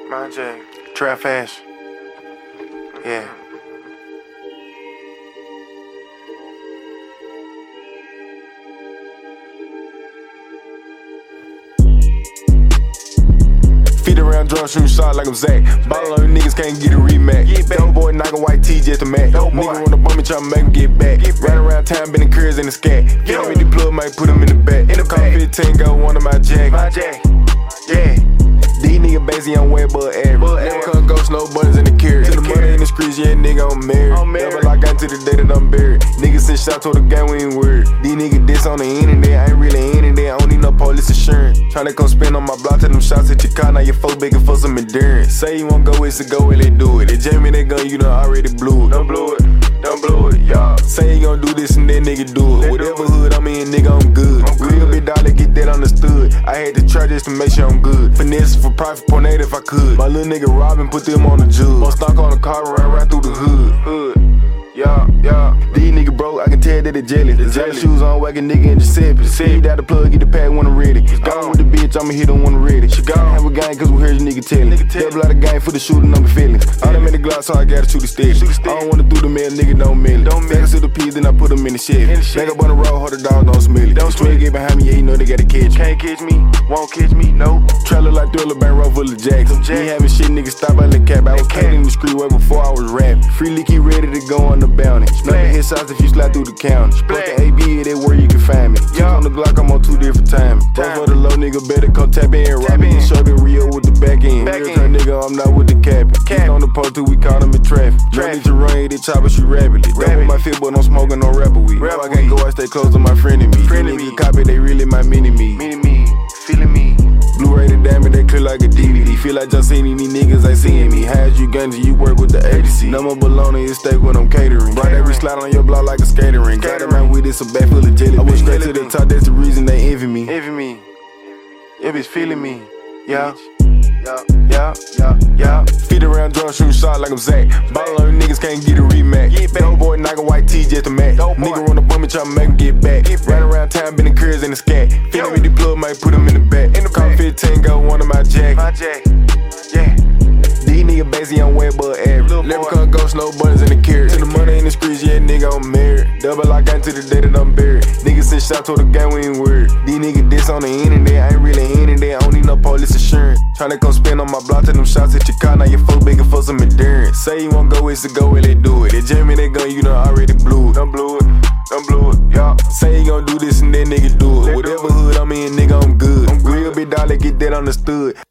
My J. Trap fast. Yeah. Feet around drunk, shooting shot like I'm Zach. Ball on you niggas, can't get a rematch. Dope boy knocking white tee just a match. Nigga wanna bump me, tryna make him get back. Ride around town, bending curves in the scat. Get him in the plug, might put him in the back. Call 15, got one of my jack. Yeah. These niggas basically on way above average. Never come ghost, no buttons in the carrot. To the money in the streets, yeah, nigga, I'm married. Never lock out to the day that I'm buried. Niggas send shots to the game, we ain't worried. These niggas diss on the internet, I ain't really in it. I don't need no police assurance. Tryna come spin on my block, take them shots at your car. Now your folks begging for some endurance. Say you won't go, it's a go, and they do it. They jam me that gun, you done already blew it. Don't blow it, don't blow it, y'all. Say you gon' do this and that nigga do it. Whatever hood I'm in, nigga, I'm good. Real big dollar, get that understood. I had to try just to make sure I'm good. Finesse for profit, point 8 if I could. My little nigga robbing, put them on the jug. Gon' stock on the car, ride right through the hood. Yeah. These niggas broke, I can tell that they jealous. The jealous shoes on, whacking nigga in Giuseppe. Leave out the plug, get the pack when I'm ready. Gone with the bitch, I'ma hit on when I'm ready. She gone, have a gang cause we heard you nigga tellin'. Double out of gang for the shooting, I'm feelings. All them in the Glock, so I gotta shoot a steady. I don't wanna do the mail, nigga, don't mail it. Back to the P's, then I put them in the Chevy. Back up on the road, hold the dog, don't smell it. Don't smell it, get behind me, yeah, you know they gotta catch me. Can't catch me, won't catch me, no. Trailer like Thriller, bank roll full of jacks. Ain't having shit, niggas stop out the cap. I was cutting in the street way before I was rapping. Free Leaky ready to go on the bounty. Headshots if you slide through the county. Fuck the AB, they where you can find me. On the Glock, I'm on 2 different times. Both for the low nigga, better come tap in. Rob me, show the Rio with the back end. Real turn nigga, I'm not with the cap. On the post, we caught him in traffic. No need to run, they chopper, shoot rapidly. Double my fit, but I'm smoking no rapper weed. If I can't go, I stay close to my friend and me. Niggas copy, they really my mini-me. Feeling me. Blu-ray the damage, they clear like a DVD. Feel like just seeing these niggas ain't seeing me. How'd you guns and you work with the ADC? No more bologna, it's steak when I'm catering. Brought every slide on your block like a skating ring. Got around with this, a bag full of jelly. I went straight to the top, that's the reason they envy me. If it's feeling me, yeah. Feet around drunk, shooting shot like I'm Zach. Ball on you niggas, can't get a rematch. Dope boy knocking white tee just a match. Nigga wanna bump me, tryna make him get back. Ride around town, bending curves in the scat. Feeling me the plug, might put him in the back. Call 15, got one of my jack. Yeah. These niggas basically on way above average. Never come ghost, no buttons in the carrot. To the money in the streets, yeah, nigga, I'm married. Double lock out to the day that I'm buried. Niggas send shots to the game, we ain't worried. These niggas diss on the internet, I ain't really in it. I don't need no police assurance. Tryna come spin on my block, take them shots at your car. Now your folks begging for some endurance. Say you won't go, it's a go, and they do it. They jam me that gun, you done already blew it. Don't blow it, y'all. Say you gon' do this and that nigga do it. Whatever hood I'm in, nigga, I'm good. Real big dollar, get that understood.